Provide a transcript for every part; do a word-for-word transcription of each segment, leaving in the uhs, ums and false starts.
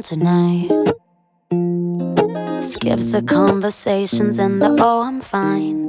tonight. Skip the conversations and the oh I'm fines.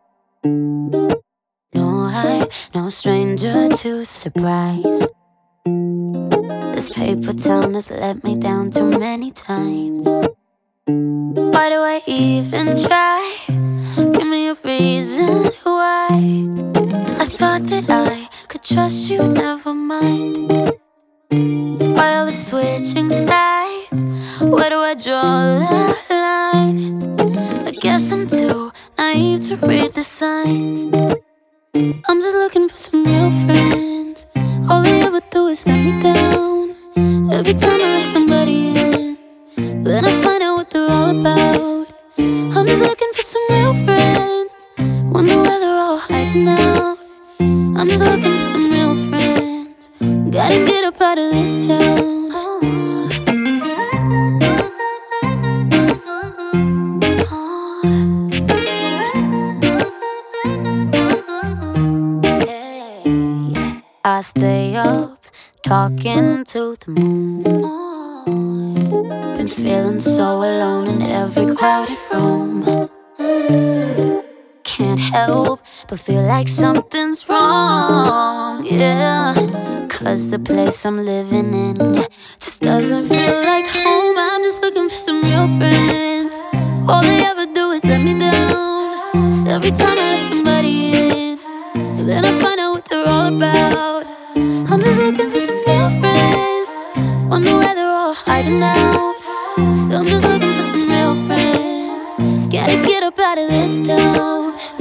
No, I'm no stranger to surprise. This paper town has let me down too many times. Why do I even try? Give me a reason why. I thought that I could trust you, never mind. Why all the switching sides? Where do I draw the line? I guess I'm too naive to read the signs. I'm just looking for some real friends. All they ever do is let me down. Every time I let somebody in, then I find out what they're all about. I'm just looking for some real friends. Wonder where they're all hiding out. I'm just looking for some real friends. Gotta get up out of this town. Oh. Oh. Hey. I stay up talking to the moon. Oh. Been feeling so alone in every crowded room. Can't help but feel like something's wrong, yeah. Cause the place I'm living in just doesn't feel like home. I'm just looking for some real friends. All they ever do is let me down. Every time I let somebody in, then I find out what they're all about. I'm just looking for some real friends. Wonder where they're all hiding out. I'm just looking for some real friends. Gotta get up out of this town.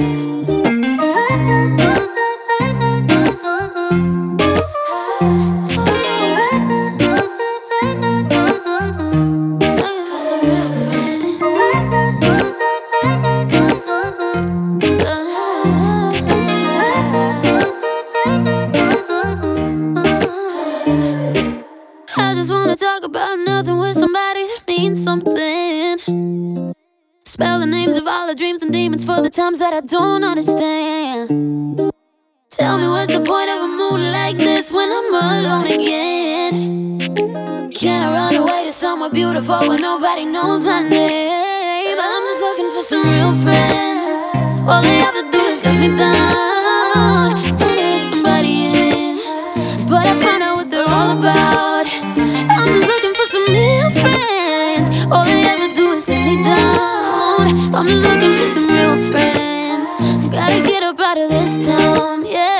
I just wanna talk about nothing with somebody that means something. Spell the names of all the dreams and demons for the times that I don't understand. Tell me what's the point of a moon like this when I'm alone again? Can I run away to somewhere beautiful where nobody knows my name? I'm just looking for some real friends. All they ever do is let me down. Then I let somebody in, but I find out what they're all about. I'm just looking for some real friends. All they ever do is let me down. I'm just looking for some real friends. Gotta get up out of this town, yeah.